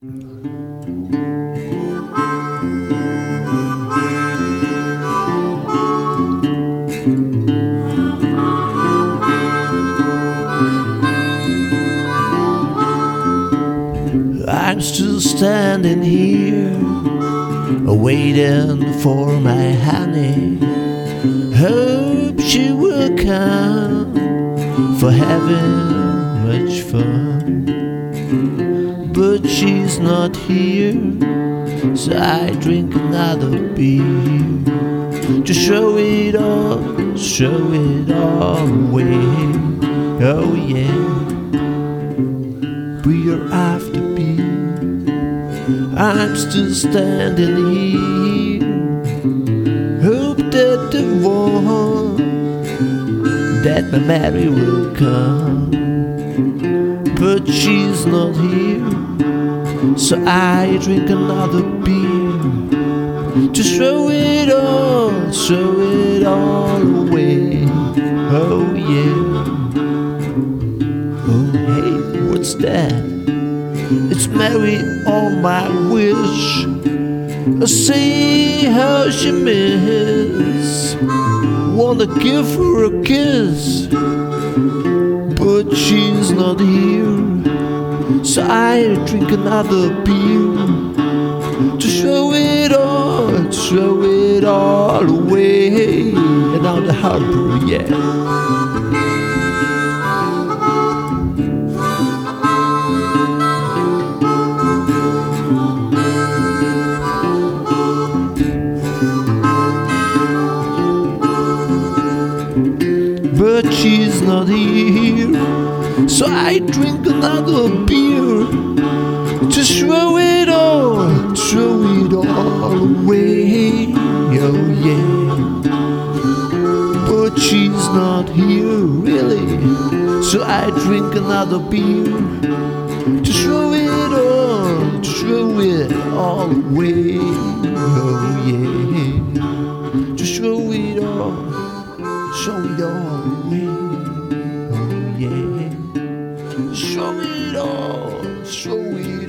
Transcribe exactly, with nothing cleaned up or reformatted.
I'm still standing here, waiting for my honey. Hope she will come for having much fun, but she's not here, so I drink another beer to show it all, show it all away. Oh yeah, beer after beer, I'm still standing here. Hope that the one that my Mary will come, but she's not here, so I drink another beer to show it all, show it all away. Oh yeah. Oh hey, what's that? It's Mary on my wish. I see how she miss. Wanna give her a kiss, but she's not here, so I drink another beer to show it all, to show it all away. And down the harbor, yeah. But she's not here, so I drink another beer to show it all, show it all away. Oh yeah. But she's not here really, so I drink another beer to show it all, to show it all away. Oh yeah. To show it all, show it all away. Oh yeah. Show it all, show it